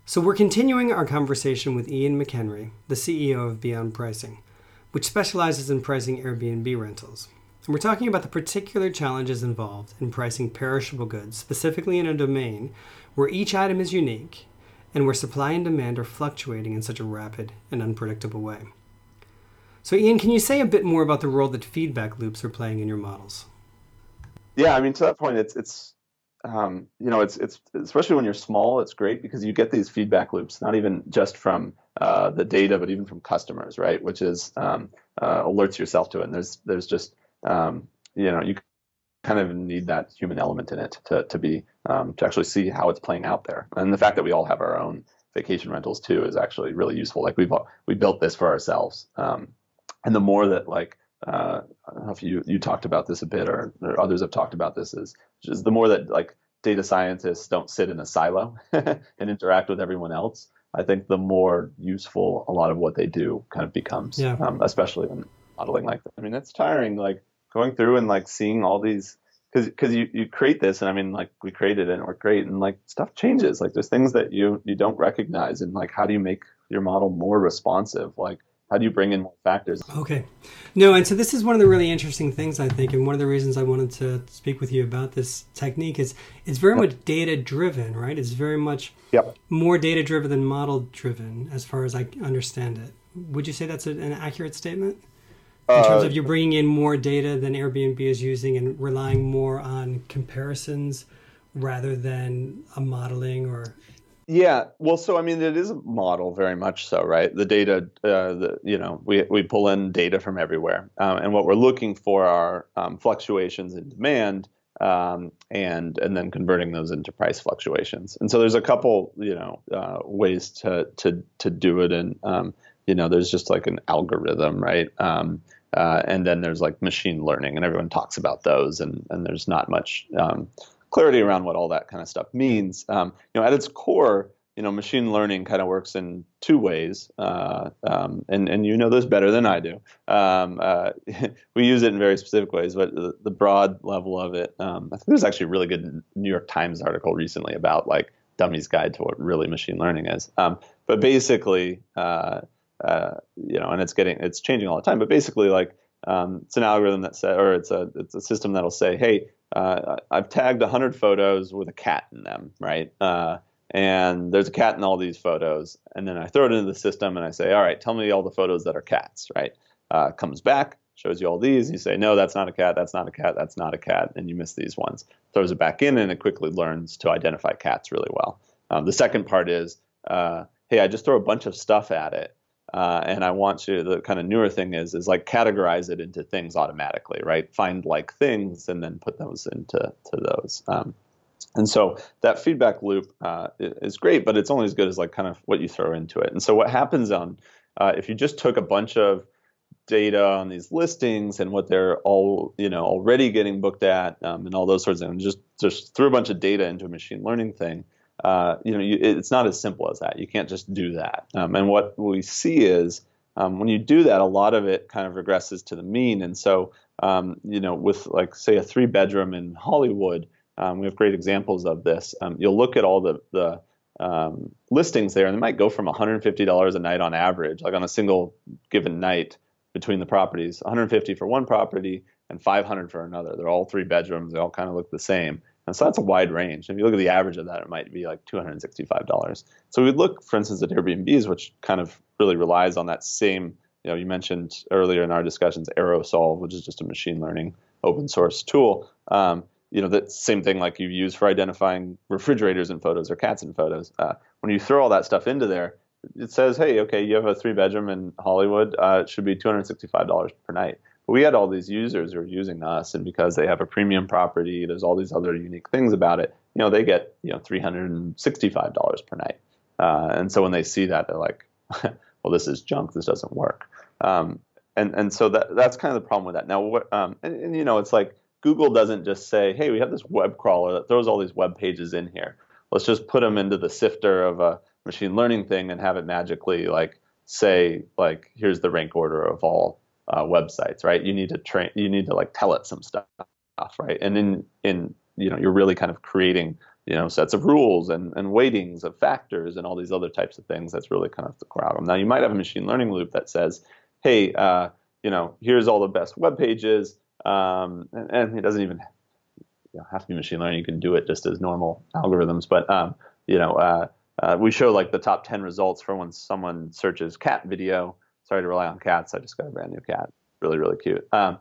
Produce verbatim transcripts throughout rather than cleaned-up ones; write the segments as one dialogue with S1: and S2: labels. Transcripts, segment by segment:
S1: So we're continuing our conversation with Ian McHenry, the C E O of Beyond Pricing, which specializes in pricing Airbnb rentals. And we're talking about the particular challenges involved in pricing perishable goods, specifically in a domain where each item is unique and where supply and demand are fluctuating in such a rapid and unpredictable way. So Ian, can you say a bit more about the role that feedback loops are playing in your models?
S2: Yeah, I mean, to that point, it's it's um, you know, it's it's especially when you're small, it's great because you get these feedback loops, not even just from uh, the data, but even from customers, right? Which is um, uh, alerts yourself to it. And there's there's just um, you know, you kind of need that human element in it to to be um, to actually see how it's playing out there. And the fact that we all have our own vacation rentals too is actually really useful. Like we've we built this for ourselves, um, and the more that like uh, I don't know if you you talked about this a bit, or, or others have talked about this, is just the more that like data scientists don't sit in a silo and interact with everyone else, I think the more useful a lot of what they do kind of becomes,
S1: yeah.
S2: um, especially when modeling like that. I mean, it's tiring, like going through and like seeing all these, because because you, you create this, and I mean, like we created it and we're great, and like stuff changes. Like there's things that you you don't recognize, and like how do you make your model more responsive? Like how do you bring in more factors?
S1: Okay. No, and so this is one of the really interesting things, I think, and one of the reasons I wanted to speak with you about this technique is it's very yep. much data-driven, right? It's very much
S2: yep.
S1: more data-driven than model-driven, as far as I understand it. Would you say that's a, an accurate statement? In uh, terms of you're bringing in more data than Airbnb is using and relying more on comparisons rather than a modeling or...
S2: Yeah, well, so I mean, it is a model very much so, right? The data, uh, the, you know, we we pull in data from everywhere, um, and what we're looking for are um, fluctuations in demand, um, and and then converting those into price fluctuations. And so there's a couple, you know, uh, ways to to to do it, and um, you know, there's just like an algorithm, right? Um, uh, and then there's like machine learning, and everyone talks about those, and and there's not much Um, clarity around what all that kind of stuff means. Um, you know, at its core, you know, machine learning kind of works in two ways, uh, um, and and you know this better than I do. Um, uh, we use it in very specific ways, but the, the broad level of it, um, I think there's actually a really good New York Times article recently about like Dummy's Guide to what really machine learning is. Um, but basically, uh, uh, you know, and it's getting it's changing all the time. But basically, like um, it's an algorithm that says, or it's a it's a system that'll say, hey, Uh, I've tagged one hundred photos with a cat in them, right? Uh, and there's a cat in all these photos. And then I throw it into the system and I say, all right, tell me all the photos that are cats, right? Uh, comes back, shows you all these. You say, no, that's not a cat, that's not a cat, that's not a cat. And you miss these ones. Throws it back in and it quickly learns to identify cats really well. Um, the second part is, uh, hey, I just throw a bunch of stuff at it. Uh, and I want to, the kind of newer thing is, is like categorize it into things automatically, right? Find like things and then put those into to those. Um, and so that feedback loop uh, is great, but it's only as good as like kind of what you throw into it. And so what happens on, uh, if you just took a bunch of data on these listings and what they're all, you know, already getting booked at um, and all those sorts of things, and just, just threw a bunch of data into a machine learning thing, Uh, you know, you, it's not as simple as that. You can't just do that. Um, and what we see is um, when you do that, a lot of it kind of regresses to the mean. And so, um, you know, with like, say, a three bedroom in Hollywood, um, we have great examples of this. Um, you'll look at all the, the um, listings there, and they might go from one hundred fifty dollars a night on average, like on a single given night between the properties, one hundred fifty dollars for one property and five hundred dollars for another. They're all three bedrooms. They all kind of look the same. And so that's a wide range. If you look at the average of that, it might be like two hundred sixty-five dollars. So we'd look, for instance, at Airbnbs, which kind of really relies on that same, you know, you mentioned earlier in our discussions, Aerosolve, which is just a machine learning open source tool. Um, you know, that same thing like you use for identifying refrigerators in photos or cats in photos. Uh, when you throw all that stuff into there, it says, hey, okay, you have a three bedroom in Hollywood. Uh, it should be two hundred sixty-five dollars per night. We had all these users who are using us, and because they have a premium property, there's all these other unique things about it. You know, they get you know three hundred sixty-five dollars per night, uh, and so when they see that, they're like, "Well, this is junk. This doesn't work." Um, and and so that that's kind of the problem with that. Now, what, um, and, and you know, it's like Google doesn't just say, "Hey, we have this web crawler that throws all these web pages in here. Let's just put them into the sifter of a machine learning thing and have it magically like say like here's the rank order of all." Uh, websites, right? You need to train, you need to like tell it some stuff, right? And in, in, you know, you're really kind of creating you know, sets of rules and, and weightings of factors and all these other types of things. That's really kind of the core algorithm. Now, you might have a machine learning loop that says, hey, uh, you know, here's all the best web pages. Um, and, and it doesn't even you know, have to be machine learning. You can do it just as normal algorithms. But, um, you know, uh, uh, we show like the top ten results for when someone searches cat video. Sorry to rely on cats. I just got a brand new cat. Really, really cute. Um,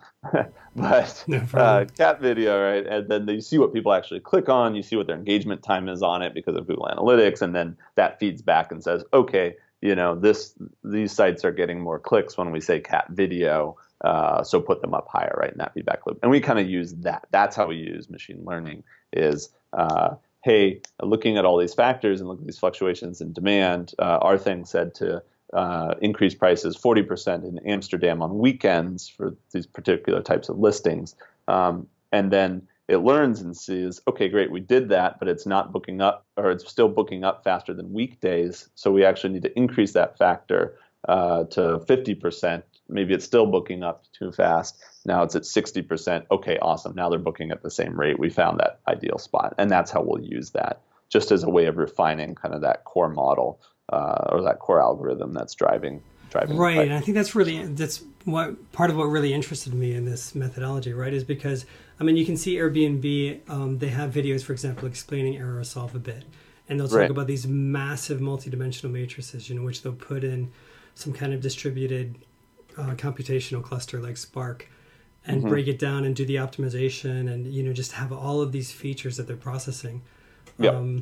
S2: but
S1: No
S2: uh, cat video, right? And then you see what people actually click on. You see what their engagement time is on it because of Google Analytics, and then that feeds back and says, okay, you know, this these sites are getting more clicks when we say cat video, uh, so put them up higher, right? In that feedback loop, and we kind of use that. That's how we use machine learning. Is uh, hey, looking at all these factors and looking at these fluctuations in demand, uh, our thing said to Uh, increase prices forty percent in Amsterdam on weekends for these particular types of listings. Um, and then it learns and sees, okay, great, we did that, but it's not booking up, or it's still booking up faster than weekdays. So we actually need to increase that factor uh, to fifty percent. Maybe it's still booking up too fast. Now it's at sixty percent. Okay, awesome. Now they're booking at the same rate. We found that ideal spot. And that's how we'll use that, just as a way of refining kind of that core model. Uh, or that core algorithm that's driving driving.
S1: Right, and I think that's really that's what part of what really interested me in this methodology, right? Is because I mean you can see Airbnb, um, they have videos, for example, explaining Aerosolve a bit, and they'll talk
S2: Right.
S1: about these massive multidimensional matrices, you know, which they'll put in some kind of distributed uh, computational cluster like Spark, and
S2: Mm-hmm.
S1: break it down and do the optimization, and you know just have all of these features that they're processing.
S2: Yep.
S1: Um,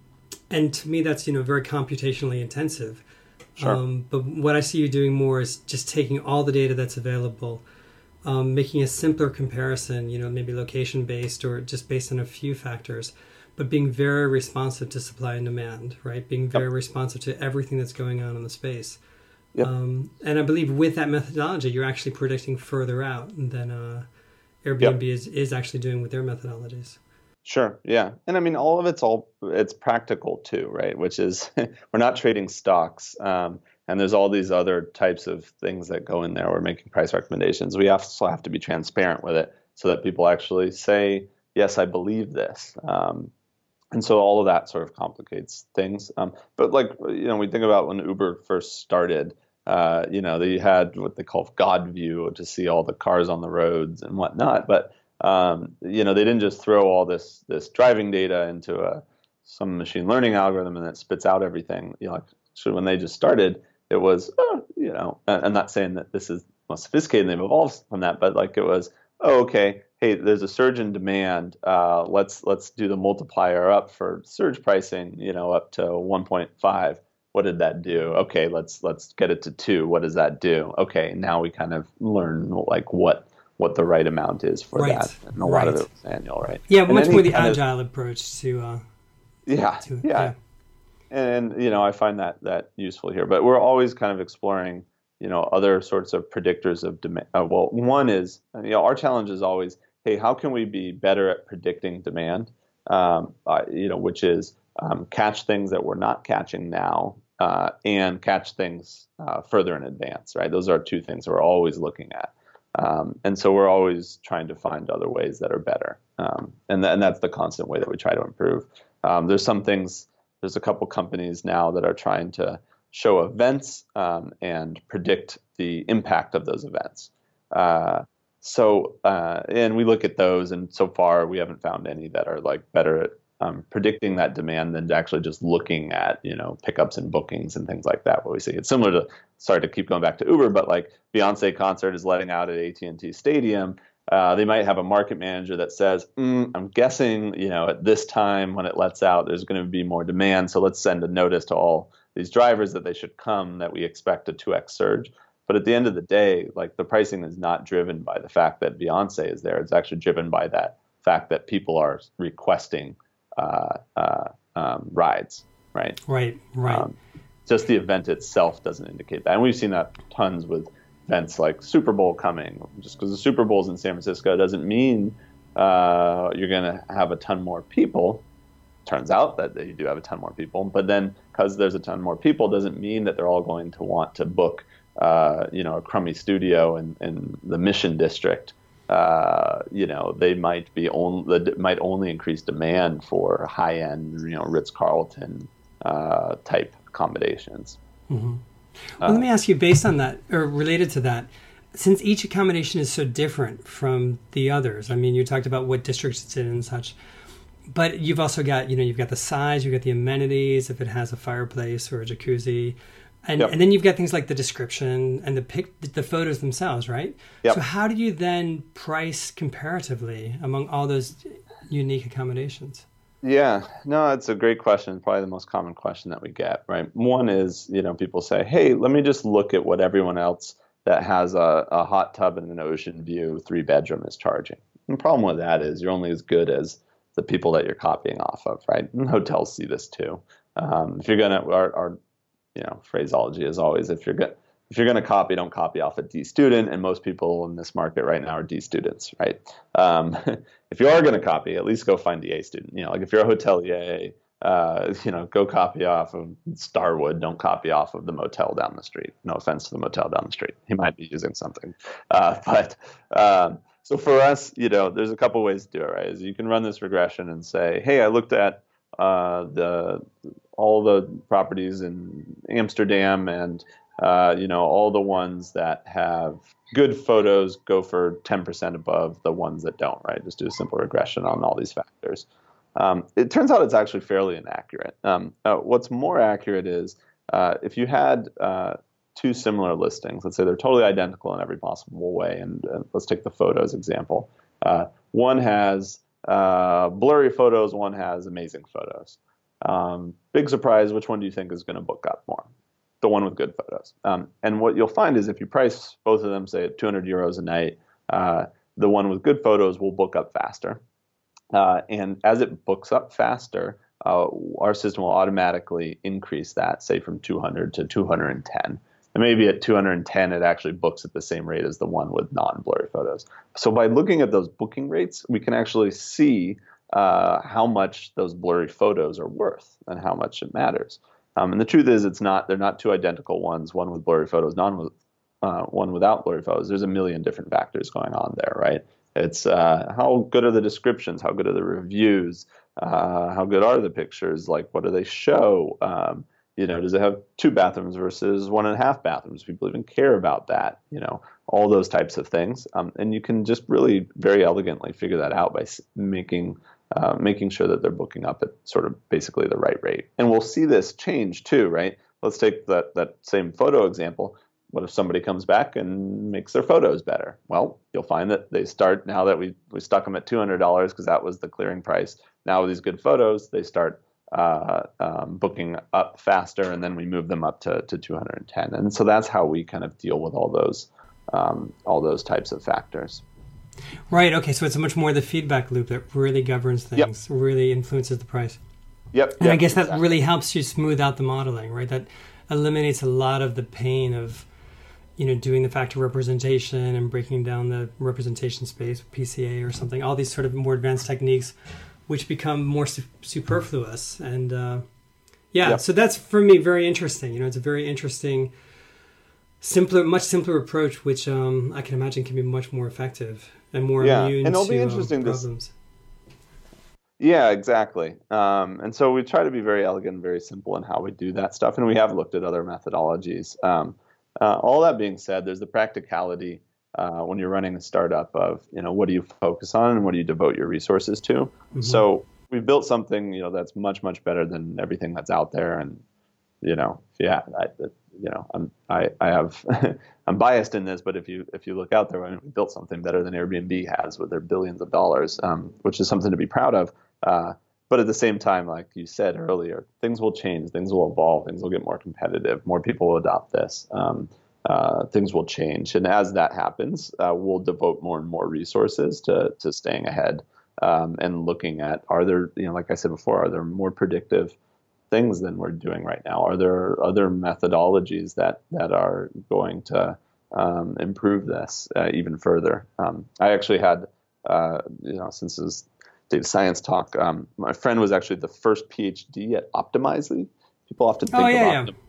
S1: And to me, that's, you know, very computationally intensive.
S2: Sure.
S1: Um, but what I see you doing more is just taking all the data that's available, um, making a simpler comparison, you know, maybe location-based or just based on a few factors, but being very responsive to supply and demand, right? Being very
S2: Yep.
S1: responsive to everything that's going on in the space.
S2: Yep.
S1: Um, and I believe with that methodology, you're actually predicting further out than uh, Airbnb
S2: Yep.
S1: is, is actually doing with their methodologies.
S2: Sure. Yeah. And I mean, all of it's all, it's practical too, right? Which is we're not trading stocks. Um, and there's all these other types of things that go in there. We're making price recommendations. We also have to be transparent with it so that people actually say, yes, I believe this. Um, and so all of that sort of complicates things. Um, but like, you know, we think about when Uber first started, uh, you know, they had what they call God view to see all the cars on the roads and whatnot. But Um, you know, they didn't just throw all this this driving data into a some machine learning algorithm and it spits out everything. You know, like, so when they just started, it was, oh, you know, I'm not saying that this is more sophisticated and they've evolved from that, but like it was, oh, okay, hey, there's a surge in demand. Uh, let's let's do the multiplier up for surge pricing, you know, up to one point five. What did that do? Okay, let's let's get it to two. What does that do? Okay, now we kind of learn like what. what the right amount is for
S1: Right,
S2: that. And a lot of
S1: right.
S2: it was manual, right?
S1: Yeah,
S2: And
S1: much
S2: any
S1: more the
S2: kind of-
S1: agile approach to... Uh,
S2: yeah,
S1: to
S2: yeah.
S1: yeah.
S2: And, you know, I find that that useful here. But we're always kind of exploring, you know, other sorts of predictors of demand. Uh, well, one is, you know, our challenge is always, hey, how can we be better at predicting demand? Um, uh, you know, which is um, catch things that we're not catching now uh, and catch things uh, further in advance, right? Those are two things we're always looking at. Um, and so we're always trying to find other ways that are better. Um, and, th- and that's the constant way that we try to improve. Um, there's some things, there's a couple companies now that are trying to show events um, and predict the impact of those events. Uh, so, uh, and we look at those, and so far we haven't found any that are like better at um, predicting that demand than actually just looking at, you know, pickups and bookings and things like that. What we see, it's similar to, sorry to keep going back to Uber, but like Beyonce concert is letting out at A T and T Stadium. Uh, they might have a market manager that says, mm, I'm guessing, you know, at this time when it lets out, there's going to be more demand. So let's send a notice to all these drivers that they should come, that we expect a two X surge. But at the end of the day, like the pricing is not driven by the fact that Beyonce is there. It's actually driven by that fact that people are requesting uh, uh, um, rides, right?
S1: Right, right.
S2: Um, just the event itself doesn't indicate that. And we've seen that tons with events like Super Bowl coming. Just because the Super Bowl's in San Francisco doesn't mean uh, you're going to have a ton more people. Turns out that you do have a ton more people. But then because there's a ton more people doesn't mean that they're all going to want to book uh, you know, a crummy studio in, in the Mission District uh, you know, they might be only that might only increase demand for high end, you know, Ritz-Carlton uh, type accommodations.
S1: Mm-hmm. Well, uh, let me ask you, based on that, or related to that, since each accommodation is so different from the others. I mean, you talked about what districts it's in and such, but you've also got, you know, you've got the size, you've got the amenities, if it has a fireplace or a jacuzzi. And, yep. and then you've got things like the description and the pic, the photos themselves, right?
S2: Yep.
S1: So how do you then price comparatively among all those unique accommodations?
S2: Yeah, no, it's a great question. Probably the most common question that we get, right? One is, you know, people say, hey, let me just look at what everyone else that has a, a hot tub and an ocean view, three bedroom is charging. And the problem with that is you're only as good as the people that you're copying off of, right? And hotels see this too. Um, if you're going to, our, our you know, phraseology is always, if you're good, if you're going to copy, don't copy off a D student. And most people in this market right now are D students, right? Um, if you are going to copy, at least go find the A student. You know, like if you're a hotelier, uh, you know, go copy off of Starwood. Don't copy off of the motel down the street. No offense to the motel down the street. He might be using something. Uh, but um, so for us, you know, there's a couple ways to do it, right? Is you can run this regression and say, hey, I looked at uh, the all the properties in Amsterdam and Uh, you know, all the ones that have good photos go for ten percent above the ones that don't, right? Just do a simple regression on all these factors. Um, it turns out it's actually fairly inaccurate. Um, uh, what's more accurate is uh, if you had uh, two similar listings, let's say they're totally identical in every possible way, and uh, let's take the photos example. Uh, one has uh, blurry photos, one has amazing photos. Um, big surprise, which one do you think is going to book up more? The one with good photos. Um, and what you'll find is if you price both of them, say at two hundred euros a night, uh, the one with good photos will book up faster. Uh, and as it books up faster, uh, our system will automatically increase that, say from two hundred to two hundred ten. And maybe at two hundred ten, it actually books at the same rate as the one with non-blurry photos. So by looking at those booking rates, we can actually see uh, how much those blurry photos are worth and how much it matters. Um, and the truth is, it's not. They're not two identical ones. One with blurry photos, none with uh, one without blurry photos. There's a million different factors going on there, right? It's uh, how good are the descriptions? How good are the reviews? Uh, how good are the pictures? Like, what do they show? Um, you know, does it have two bathrooms versus one and a half bathrooms? People even care about that. You know, all those types of things. Um, and you can just really very elegantly figure that out by making. Uh, making sure that they're booking up at sort of basically the right rate. And we'll see this change too, right? Let's take that, that same photo example. What if somebody comes back and makes their photos better? Well, you'll find that they start, now that we, we stuck them at two hundred dollars because that was the clearing price. Now with these good photos, they start uh, um, booking up faster, and then we move them up to, to two hundred ten. And so that's how we kind of deal with all those, um, all those types of factors.
S1: Right. Okay. So it's much more the feedback loop that really governs things, yep. really influences the price.
S2: Yep.
S1: And
S2: yep,
S1: I guess that
S2: exactly.
S1: really helps you smooth out the modeling, right? That eliminates a lot of the pain of, you know, doing the factor representation and breaking down the representation space, P C A or something, all these sort of more advanced techniques, which become more su- superfluous. And uh, yeah, yep. so that's for me very interesting. You know, it's a very interesting, simpler, much simpler approach, which um, I can imagine can be much more effective. And more
S2: yeah.
S1: immune
S2: and it'll
S1: to
S2: be interesting
S1: uh, problems.
S2: To, yeah, exactly. Um, and so we try to be very elegant and very simple in how we do that stuff. And we have looked at other methodologies. Um, uh, all that being said, there's the practicality uh, when you're running a startup of, you know, what do you focus on and what do you devote your resources to? Mm-hmm. So we've built something, you know, that's much, much better than everything that's out there. And, you know, yeah, I, you know, I'm, I, I have, I'm biased in this, but if you, if you look out there, I mean, we built something better than Airbnb has with their billions of dollars, um, which is something to be proud of. Uh, but at the same time, like you said earlier, things will change, things will evolve, things will get more competitive, more people will adopt this, um, uh, things will change. And as that happens, uh, we'll devote more and more resources to, to staying ahead, um, and looking at, are there, you know, like I said before, are there more predictive things than we're doing right now? Are there other methodologies that that are going to um, improve this uh, even further? Um, I actually had, uh, you know, since this is data science talk, um, my friend was actually the first PhD at Optimizely. People often think
S1: oh, yeah,
S2: of Optim-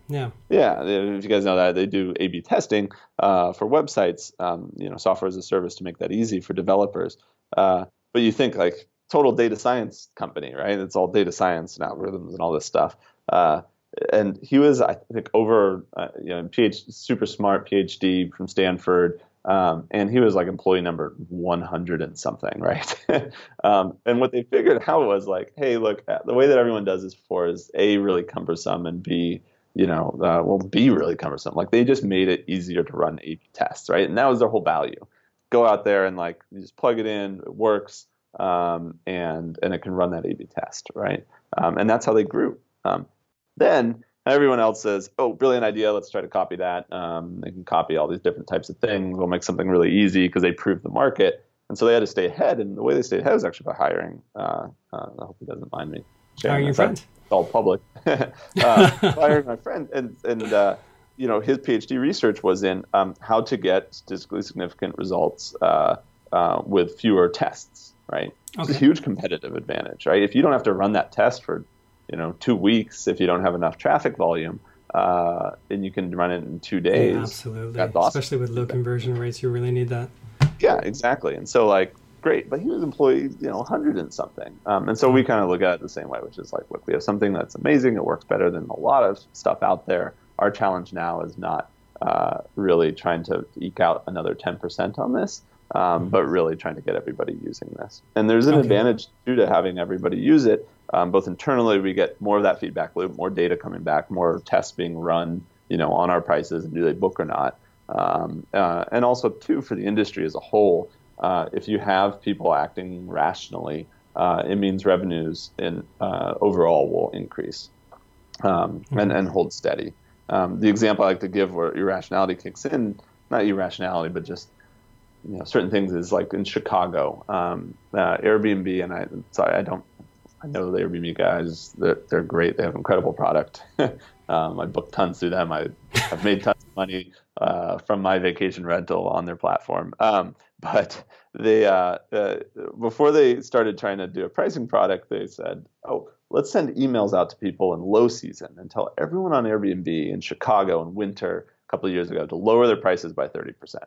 S1: Yeah.
S2: Yeah, if you guys know that, they do A B testing uh, for websites, um, you know, software as a service to make that easy for developers. Uh, but you think like total data science company, right? It's all data science and algorithms and all this stuff. Uh, and he was, I think, over, uh, you know, PhD, super smart PhD from Stanford. Um, and he was like employee number one hundred and something, right? um, and what they figured out was like, hey, look, uh, the way that everyone does this before is A, really cumbersome, and B, you know, uh, will be really cumbersome. Like they just made it easier to run A B tests, right? And that was their whole value. Go out there and like you just plug it in, it works, um, and and it can run that A B test, right? Um, and that's how they grew. Um, then everyone else says, "Oh, brilliant idea! Let's try to copy that." Um, they can copy all these different types of things. We'll make something really easy because they proved the market, and so they had to stay ahead. And the way they stayed ahead was actually by hiring. Uh, uh, I hope he doesn't mind me
S1: Hiring your friend.
S2: It's all public. uh, hiring my friend, and and uh, you know his PhD research was in um, how to get statistically significant results uh, uh, with fewer tests. Right, okay. It's a huge competitive advantage. Right, if you don't have to run that test for you know two weeks, if you don't have enough traffic volume, uh, and you can run it in two days.
S1: Yeah, absolutely,
S2: awesome.
S1: Especially with low conversion rates, you really need that.
S2: Yeah, exactly. And so like. Great, but he was employee, you know, one hundred and something. Um, and so we kind of look at it the same way, which is like, look, we have something that's amazing. It works better than a lot of stuff out there. Our challenge now is not uh, really trying to eke out another ten percent on this, um, but really trying to get everybody using this. And there's an okay. advantage, too, to having everybody use it. Um, both internally, we get more of that feedback loop, more data coming back, more tests being run, you know, on our prices, and do they book or not. Um, uh, and also, too, for the industry as a whole, Uh, if you have people acting rationally, uh, it means revenues in uh, overall will increase um, mm-hmm. and, and hold steady. Um, the example I like to give where irrationality kicks in, not irrationality, but just you know certain things is like in Chicago, um, uh, Airbnb, and I sorry I don't I know the Airbnb guys, they're, they're great, they have incredible product. um, I booked tons through them. I, I've made tons of money uh, from my vacation rental on their platform. Um, But they uh, uh, before they started trying to do a pricing product, they said, "Oh, let's send emails out to people in low season and tell everyone on Airbnb in Chicago in winter a couple of years ago to lower their prices by thirty percent."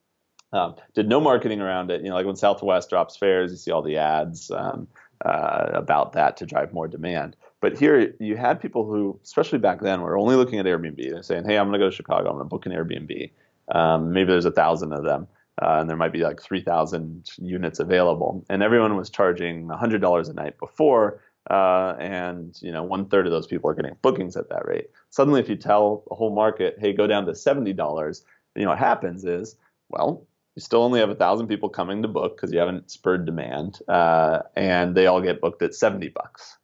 S2: Um, did no marketing around it. You know, like when Southwest drops fares, you see all the ads um, uh, about that to drive more demand. But here you had people who, especially back then, were only looking at Airbnb. They're saying, "Hey, I'm going to go to Chicago. I'm going to book an Airbnb." Um, maybe there's a thousand of them. Uh, and there might be like three thousand units available. And everyone was charging one hundred dollars a night before, uh, and you know one third of those people are getting bookings at that rate. Suddenly, if you tell the whole market, hey, go down to seventy dollars, you know what happens is, well, you still only have one thousand people coming to book because you haven't spurred demand, uh, and they all get booked at seventy bucks.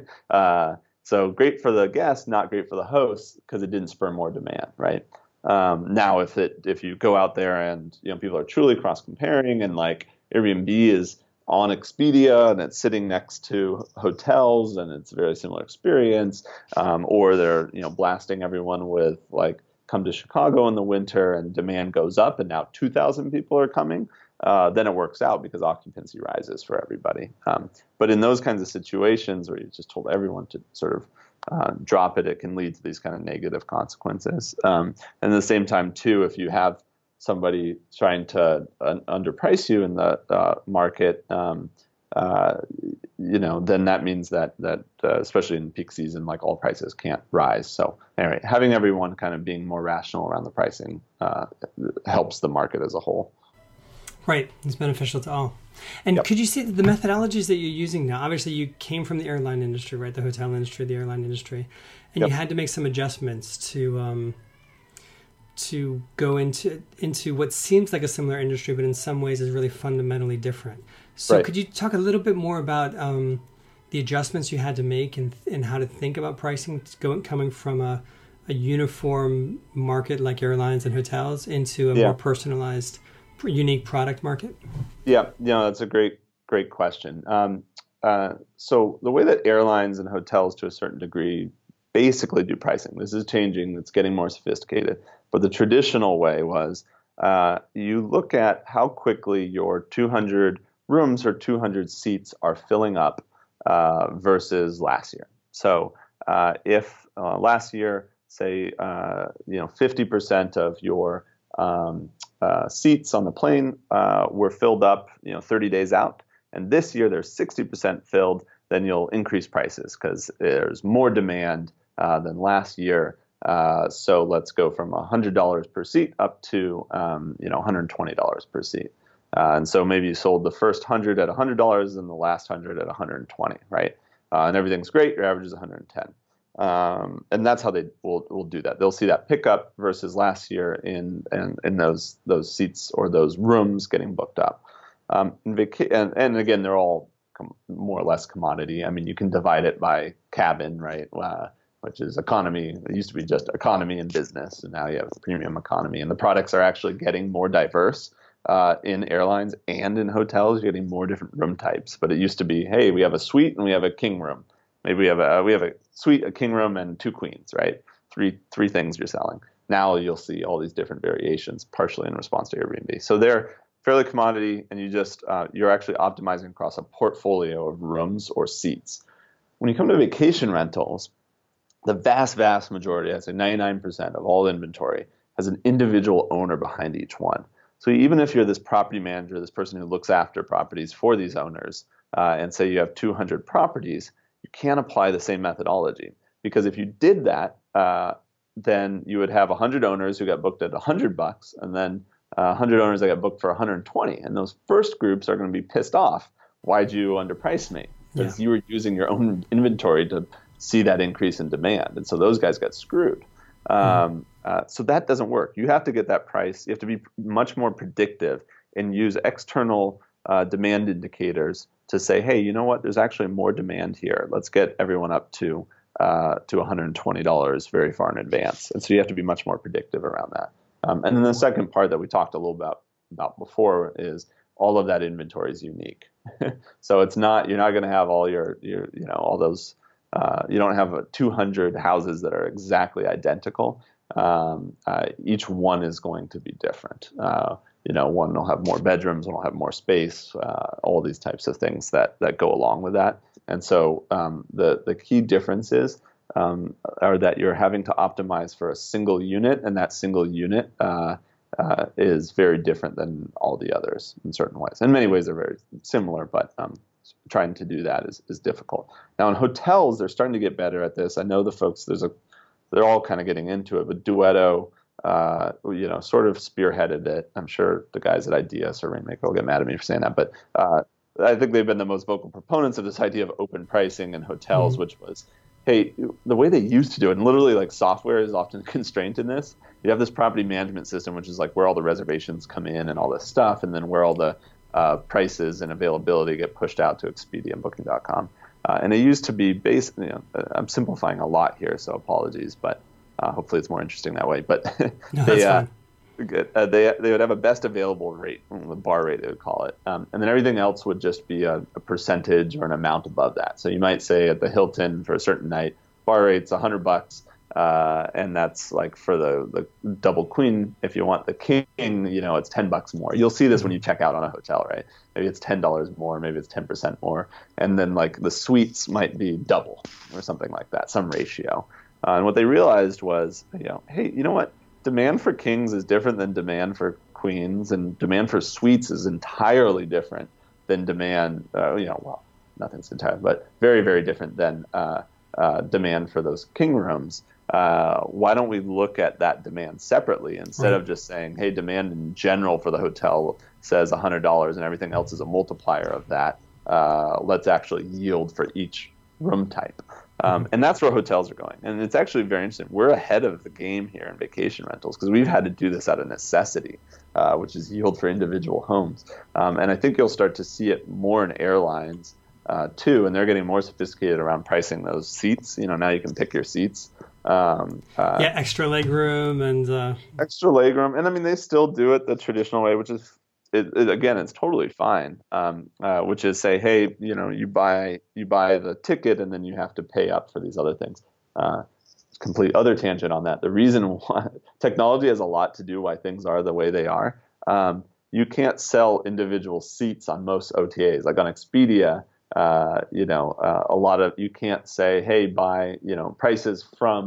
S2: uh, so great for the guests, not great for the hosts because it didn't spur more demand, right? Um, now, if it if you go out there and you know people are truly cross comparing and like Airbnb is on Expedia and it's sitting next to hotels and it's a very similar experience, um, or they're you know blasting everyone with like come to Chicago in the winter and demand goes up and now two thousand people are coming, uh, then it works out because occupancy rises for everybody. Um, but in those kinds of situations where you just told everyone to sort of Uh, drop it, it can lead to these kind of negative consequences. Um, and at the same time, too, if you have somebody trying to uh, underprice you in the uh, market, um, uh, you know, then that means that that uh, especially in peak season, like all prices can't rise. So anyway, having everyone kind of being more rational around the pricing uh, helps the market as a whole.
S1: Right, it's beneficial to all. And yep. Could you see the methodologies that you're using now? Obviously, you came from the airline industry, right? The hotel industry, the airline industry, and yep. you had to make some adjustments to um, to go into into what seems like a similar industry, but in some ways is really fundamentally different. So, right. Could you talk a little bit more about um, the adjustments you had to make and and how to think about pricing, going coming from a a uniform market like airlines and hotels into a yeah. more personalized, unique product market?
S2: Yeah, you know, that's a great, great question. Um, uh, so the way that airlines and hotels to a certain degree basically do pricing, this is changing, it's getting more sophisticated. But the traditional way was uh, you look at how quickly your two hundred rooms or two hundred seats are filling up uh, versus last year. So uh, if uh, last year say, uh, you know, fifty percent of your um, uh, seats on the plane uh, were filled up, you know, thirty days out, and this year they're sixty percent filled, then you'll increase prices because there's more demand uh, than last year. Uh, so let's go from one hundred dollars per seat up to, um, you know, one hundred twenty dollars per seat. Uh, and so maybe you sold the first one hundred at one hundred dollars and the last one hundred at one hundred twenty, right? Uh, and everything's great. Your average is one hundred ten. Um, and that's how they will, will do that. They'll see that pickup versus last year in, in, in those those seats or those rooms getting booked up. Um, and, vaca- and, and again, they're all com- more or less commodity. I mean, you can divide it by cabin, right? Uh, which is economy. It used to be just economy and business, and now you have premium economy. And the products are actually getting more diverse uh, in airlines and in hotels. You're getting more different room types. But it used to be, hey, we have a suite and we have a king room. Maybe we have a we have a suite, a king room, and two queens, right? Three three things you're selling. Now you'll see all these different variations, partially in response to Airbnb. So they're fairly commodity, and you just uh, you're actually optimizing across a portfolio of rooms or seats. When you come to vacation rentals, the vast, vast majority, I'd say ninety-nine percent of all inventory, has an individual owner behind each one. So even if you're this property manager, this person who looks after properties for these owners, uh, and say you have two hundred properties, you can't apply the same methodology. Because if you did that, uh, then you would have one hundred owners who got booked at one hundred bucks, and then uh, one hundred owners that got booked for one hundred twenty. And those first groups are going to be pissed off. Why'd you underprice me? Because yeah. you were using your own inventory to see that increase in demand. And so those guys got screwed. Um, mm. uh, so that doesn't work. You have to get that price. You have to be much more predictive and use external uh, demand indicators to say, hey, you know what? There's actually more demand here. Let's get everyone up to uh, to one hundred twenty dollars very far in advance. And so you have to be much more predictive around that. Um, and then the second part that we talked a little about, about before is all of that inventory is unique. So it's not, you're not going to have all your, your, you know, all those, uh, you don't have two hundred houses that are exactly identical. Um, uh, each one is going to be different. Uh, you know, one will have more bedrooms, one will have more space, uh, all these types of things that, that go along with that. And so um, the, the key differences um, are that you're having to optimize for a single unit, and that single unit uh, uh, is very different than all the others in certain ways. In many ways, they're very similar, but um, trying to do that is, is difficult. Now, in hotels, they're starting to get better at this. I know the folks, there's a, they're all kind of getting into it, but Duetto, uh, you know, sort of spearheaded it. I'm sure the guys at Ideas or Rainmaker will get mad at me for saying that, but uh, I think they've been the most vocal proponents of this idea of open pricing in hotels, mm-hmm. which was, hey, the way they used to do it, and literally like software is often constrained in this. You have this property management system, which is like where all the reservations come in and all this stuff, and then where all the uh, prices and availability get pushed out to Expedia and Booking dot com. Uh, and it used to be based, you know, I'm simplifying a lot here, so apologies, but uh, hopefully it's more interesting that way. But
S1: no,
S2: they,
S1: that's
S2: uh,
S1: fine.
S2: Uh, they they would have a best available rate, the bar rate they would call it, um, and then everything else would just be a, a percentage or an amount above that. So you might say at the Hilton for a certain night, bar rate's a hundred bucks, uh, and that's like for the, the double queen. If you want the king, you know, it's ten bucks more. You'll see this when you check out on a hotel, right? Maybe it's ten dollars more, maybe it's ten percent more, and then like the suites might be double or something like that, some ratio. Uh, and what they realized was, you know, hey, you know what? Demand for kings is different than demand for queens, and demand for suites is entirely different than demand, uh, you know, well, nothing's entirely, but very, very different than uh, uh, demand for those king rooms. Uh, why don't we look at that demand separately instead right. of just saying, hey, demand in general for the hotel says one hundred dollars and everything else is a multiplier of that. Uh, let's actually yield for each room type. Um, and that's where hotels are going. And it's actually very interesting. We're ahead of the game here in vacation rentals because we've had to do this out of necessity, uh, which is yield for individual homes. Um, and I think you'll start to see it more in airlines uh, too. And they're getting more sophisticated around pricing those seats. You know, now you can pick your seats. Um, uh,
S1: yeah, extra leg room and uh...
S2: extra leg room. And I mean, they still do it the traditional way, which is It, it, again, it's totally fine. Um, uh, which is say, hey, you know, you buy you buy the ticket and then you have to pay up for these other things. Uh, complete other tangent on that. The reason why technology has a lot to do why things are the way they are. Um, you can't sell individual seats on most O T As. Like on Expedia, uh, you know, uh, a lot of you can't say, hey, buy you know prices from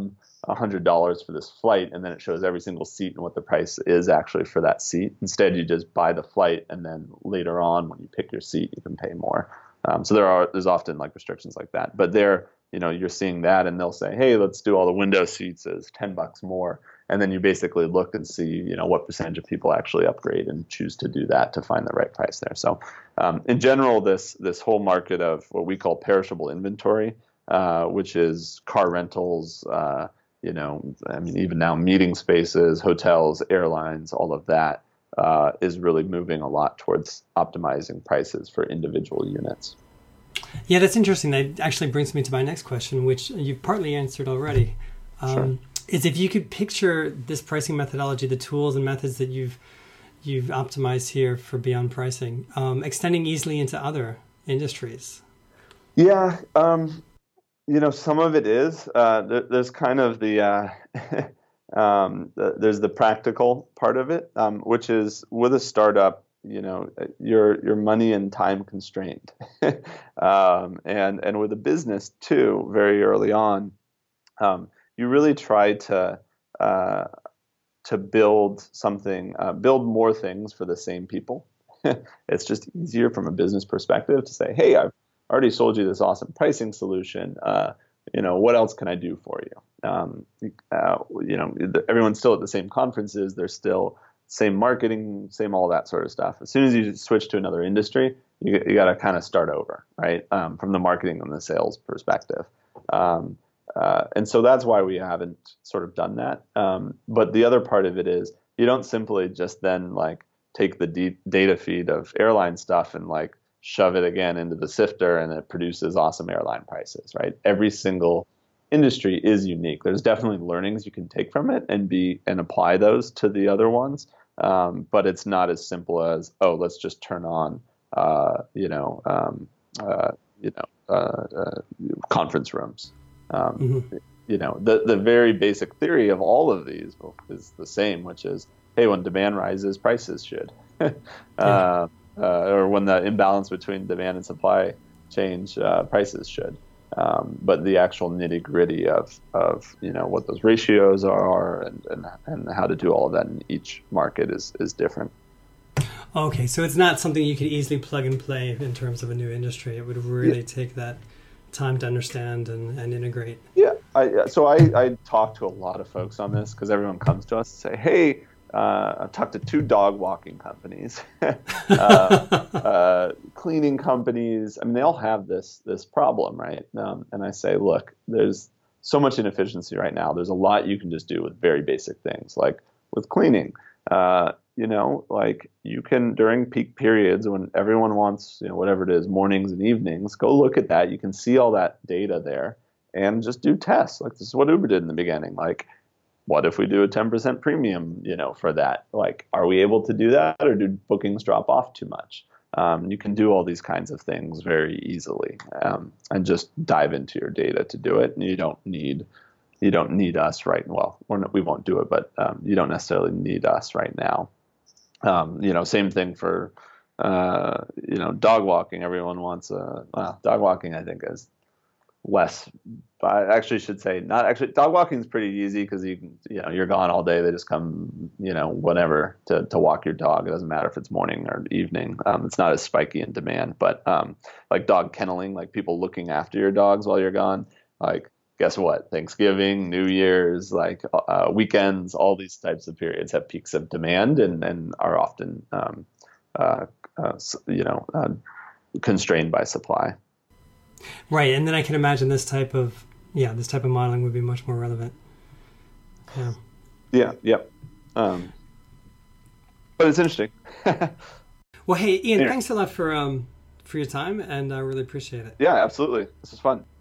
S2: one hundred dollars for this flight, and then it shows every single seat and what the price is actually for that seat. Instead, you just buy the flight, and then later on, when you pick your seat, you can pay more. Um, so there are there's often like restrictions like that. But there, you know, you're seeing that, and they'll say, hey, let's do all the window seats as ten bucks more. And then you basically look and see, you know, what percentage of people actually upgrade and choose to do that to find the right price there. So um, in general, this this whole market of what we call perishable inventory, uh, which is car rentals, uh, you know, I mean, even now meeting spaces, hotels, airlines, all of that uh, is really moving a lot towards optimizing prices for individual units.
S1: Yeah, that's interesting. That actually brings me to my next question, which you've partly answered already. Um,
S2: Sure.
S1: Is if you could picture this pricing methodology, the tools and methods that you've you've optimized here for Beyond Pricing, um, extending easily into other industries.
S2: Yeah, um, you know, some of it is. Uh, there, there's kind of the, uh, um, the there's the practical part of it, um, which is with a startup, you know, you're you're money and time constrained, um, and and with a business too, very early on. Um, you really try to uh, to build something, uh, build more things for the same people. It's just easier from a business perspective to say, hey, I've already sold you this awesome pricing solution. Uh, you know, what else can I do for you? Um, uh, you know, everyone's still at the same conferences. There's still same marketing, same all that sort of stuff. As soon as you switch to another industry, you, you got to kind of start over, right? Um, from the marketing and the sales perspective. Um, Uh, and so that's why we haven't sort of done that. Um, but the other part of it is you don't simply just then like take the deep data feed of airline stuff and like shove it again into the sifter and it produces awesome airline prices, right? Every single industry is unique. There's definitely learnings you can take from it and be and apply those to the other ones. Um, but it's not as simple as, oh, let's just turn on, uh, you know, um, uh, you know, uh, uh, conference rooms. Um, mm-hmm. You know, the, the very basic theory of all of these is the same, which is, hey, when demand rises, prices should. uh, yeah. uh, or when the imbalance between demand and supply change, uh, prices should. Um, but the actual nitty gritty of, of, you know, what those ratios are and, and, and how to do all of that in each market is, is different.
S1: Okay, so it's not something you could easily plug and play in terms of a new industry. It would really yeah. take that time to understand and, and integrate.
S2: Yeah, I, so I, I talk to a lot of folks on this because everyone comes to us and say, hey, uh, I've talked to two dog walking companies, uh, uh, cleaning companies. I mean, they all have this this problem, right? Um, and I say, look, there's so much inefficiency right now. There's a lot you can just do with very basic things, like with cleaning. Uh, you know, like you can, during peak periods when everyone wants, you know, whatever it is, mornings and evenings, go look at that. You can see all that data there and just do tests. Like this is what Uber did in the beginning. Like, what if we do a ten percent premium, you know, for that? Like, are we able to do that or do bookings drop off too much? Um, you can do all these kinds of things very easily um, and just dive into your data to do it. And you don't need You don't need us right. Well, we're not, we won't do it, but um, you don't necessarily need us right now. Um, you know, same thing for, uh, you know, dog walking. Everyone wants a, well, dog walking, I think, is less, I actually should say not actually, dog walking is pretty easy because you can, you know, you're gone all day. They just come, you know, whenever to, to walk your dog. It doesn't matter if it's morning or evening. Um, it's not as spiky in demand, but um, like dog kenneling, like people looking after your dogs while you're gone, like, guess what? Thanksgiving, New Year's, like uh, weekends, all these types of periods have peaks of demand and, and are often, um, uh, uh, you know, uh, constrained by supply.
S1: Right, and then I can imagine this type of yeah, this type of modeling would be much more relevant. Yeah.
S2: Yeah. Yep. Um, but it's interesting.
S1: Well, hey, Ian, anyway. Thanks a lot for um for your time, and I really appreciate it.
S2: Yeah, absolutely. This was fun.